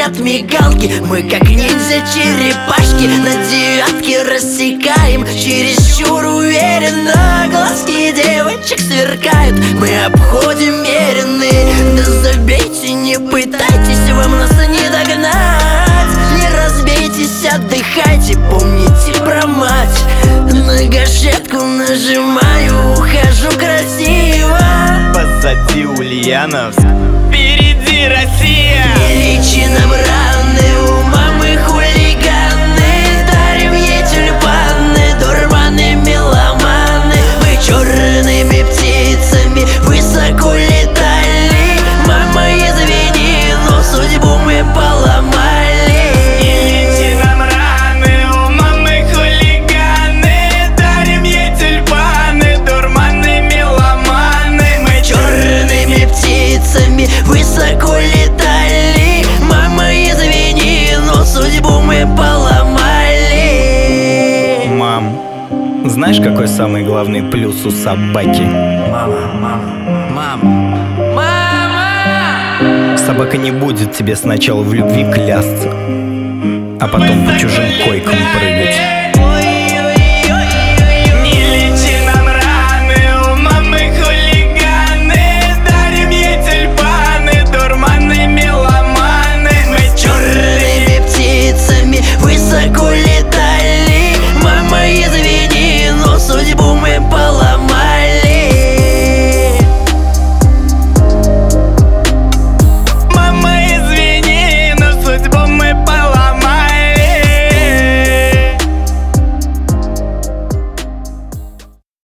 горят мигалки. Мы как ниндзя-черепашки на девятке рассекаем. Чересчур уверенно глазки девочек сверкают. Мы обходим меренные. Да забейте, не пытайтесь, вам нас не догнать. Не разбейтесь, отдыхайте, помните про мать. На гашетку нажимаю, ухожу красиво. Позади Ульяновск, впереди Россия. Не лечи нам раны, у мамы хулиганы. Дарим ей тюльпаны, дурманы, меломаны. Мы черными птицами высоко летали. Мама, извини, но судьбу мы поломали. Не лечи нам раны, у мамы хулиганы. Дарим ей тюльпаны, дурманы, меломаны. Мы Черными птицами высоко летали. Мама, извини, но судьбу мы поломали. Мам, знаешь, какой самый главный плюс у собаки? Мама. Собака не будет тебе сначала в любви клясться, а потом по чужим койкам прыгать.